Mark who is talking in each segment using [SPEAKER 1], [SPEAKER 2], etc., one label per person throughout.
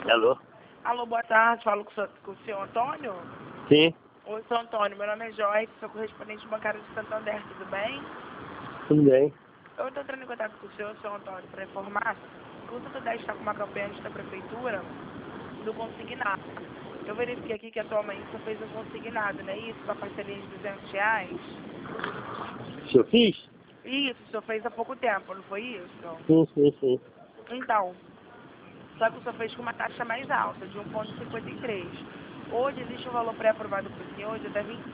[SPEAKER 1] Alô?
[SPEAKER 2] Alô, boa tarde. Falo com o senhor Antônio?
[SPEAKER 1] Sim,
[SPEAKER 2] Oi, senhor Antônio. Meu nome é Joyce, sou correspondente bancário de Santander, tudo bem?
[SPEAKER 1] tudo bem.
[SPEAKER 2] Eu estou entrando em contato com o senhor Antônio, para informar que o Santander está com uma campanha da prefeitura do consignado. Eu verifiquei aqui que atualmente você fez um consignado, não é isso? Com a parceria de R$ 200.
[SPEAKER 1] Se eu fiz?
[SPEAKER 2] Isso, o senhor fez há pouco tempo, não foi isso?
[SPEAKER 1] Sim.
[SPEAKER 2] Então, só que o senhor fez com uma taxa mais alta, de 1,53. Hoje existe um valor pré-aprovado para o senhor de até R$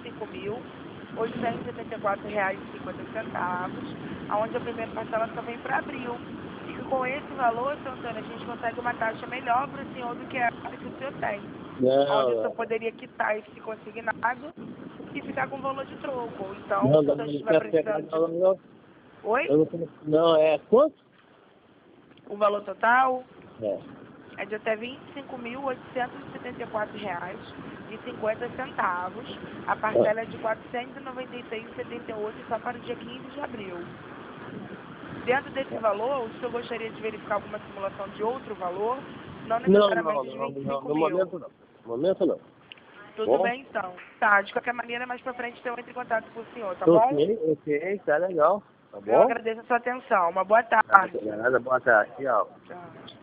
[SPEAKER 2] 25.874,50, onde a primeira parcela só vem para abril. E que com esse valor, senhor Antônio, a gente consegue uma taxa melhor para o senhor do que a que o senhor tem. Onde o senhor poderia quitar esse consignado e ficar com o valor de troco. Então, se o senhor estiver precisando de...
[SPEAKER 1] Não.
[SPEAKER 2] Oi?
[SPEAKER 1] Não, é quanto?
[SPEAKER 2] O valor total
[SPEAKER 1] É.
[SPEAKER 2] é de até R$ 25.874,50. A parcela é de R$ 496,78 só para o dia 15 de abril. Dentro desse valor, o senhor gostaria de verificar alguma simulação de outro valor? Não necessariamente de 25
[SPEAKER 1] No
[SPEAKER 2] mil.
[SPEAKER 1] momento não. No momento não.
[SPEAKER 2] Tudo
[SPEAKER 1] Bom?
[SPEAKER 2] bem, então. Tá, de qualquer maneira, mais pra frente eu entro em contato com o senhor, tá bom?
[SPEAKER 1] Ok, tá legal. Tá
[SPEAKER 2] Eu
[SPEAKER 1] bom?
[SPEAKER 2] agradeço a sua atenção. Uma boa tarde.
[SPEAKER 1] Nada, boa tarde. Tchau.
[SPEAKER 2] Tchau.